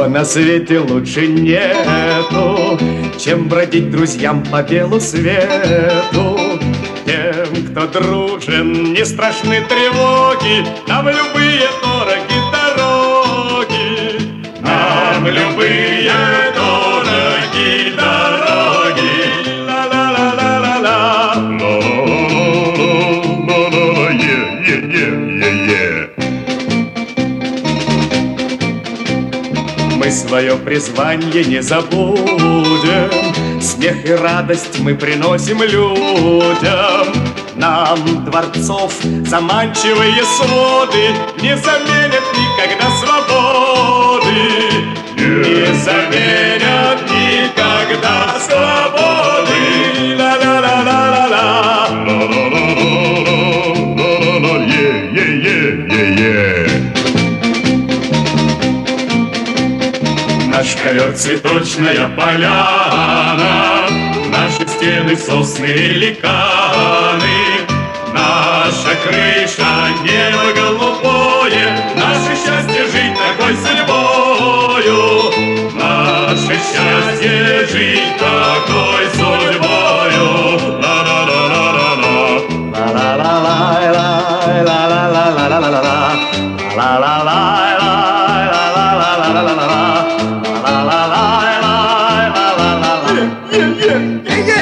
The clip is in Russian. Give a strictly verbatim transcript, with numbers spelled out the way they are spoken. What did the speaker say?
Ничего на свете лучше нету, чем бродить друзьям по белу свету. Тем, кто дружен, не страшны тревоги, нам любые дороги дороги. Нам любые дороги дороги. Ла-ла-ла-ла-ла-ла. Ла-ла-ла-ла-ла-ла. Е-е-е-е-е. Мы свое призвание не забудем, смех и радость мы приносим людям. Нам дворцов заманчивые своды не заменят никогда свободы. Не заменят никогда свободы. Ла-ла-ла-ла-ла-ла. Ла-ла-ла-ла-ла-ла-ла. Е-е-е-е-е. Наш ковер цветочная поляна, наши стены сосны и ликаны, наша крыша небо голубое, наше счастье жить такой судьбою, наше счастье жить такой судьбою. Ла-ла-ла-ла-ла-ла. Ла-ла-ла-ла-ла-ла-ла-ла-ла-ла-ла. Ла-ла-ла-ла-ла-ла-ла-ла-ла-ла. Yeah, yeah, yeah.